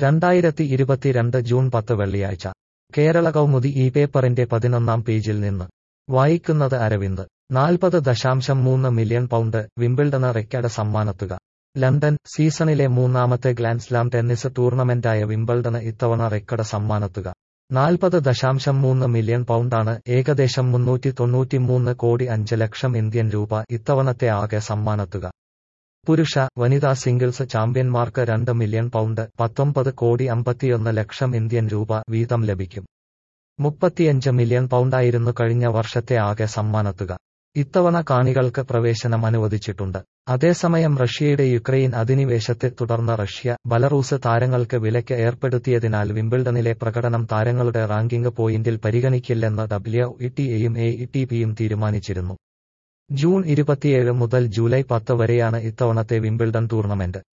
2022 June 10 വെള്ളിയാഴ്ച കേരള കൗമുദി ഈ പേപ്പറിന്റെ 11-ാം പേജിൽ നിന്ന് വായിക്കുന്നത് അരവിന്ദ്. 40.3 മില്യൺ പൗണ്ട് വിംബിൾഡണ് റെക്കോർഡ് സമ്മാനത്തുക. ലണ്ടൻ. സീസണിലെ മൂന്നാമത്തെ ഗ്രാൻഡ്സ്ലാം ടെന്നീസ് ടൂർണമെന്റായ വിംബിൾഡണ് ഇത്തവണ റെക്കോർഡ് സമ്മാനത്തുക 40.3 മില്യൺ പൗണ്ടാണ്, ഏകദേശം 393 കോടി 5 ലക്ഷം ഇന്ത്യൻ രൂപ ഇത്തവണത്തെ ആകെ സമ്മാനത്തുക. പുരുഷ, വനിതാ സിംഗിൾസ് ചാമ്പ്യന്മാർക്ക് 2 മില്യൺ പൗണ്ട് 19 കോടി 51 ലക്ഷം ഇന്ത്യൻ രൂപ വീതം ലഭിക്കും. 35 മില്യൺ പൗണ്ടായിരുന്നു കഴിഞ്ഞ വർഷത്തെ ആകെ സമ്മാനത്തുക. ഇത്തവണ കാണികൾക്ക് പ്രവേശനം അനുവദിച്ചിട്ടുണ്ട്. അതേസമയം റഷ്യയുടെ യുക്രൈൻ അധിനിവേശത്തെ തുടർന്ന് റഷ്യ, ബലറൂസ് താരങ്ങൾക്ക് വിലക്ക് ഏർപ്പെടുത്തിയതിനാൽ വിംബിൾഡണിലെ പ്രകടനം താരങ്ങളുടെ റാങ്കിംഗ് പോയിന്റിൽ പരിഗണിക്കില്ലെന്ന് WTA-യും ATPയും തീരുമാനിച്ചിരുന്നു. ജൂൺ 27 മുതൽ ജൂലൈ 10 വരെയാണ് ഇത്തവണത്തെ വിംബിൾഡൺ ടൂർണമെന്റ്.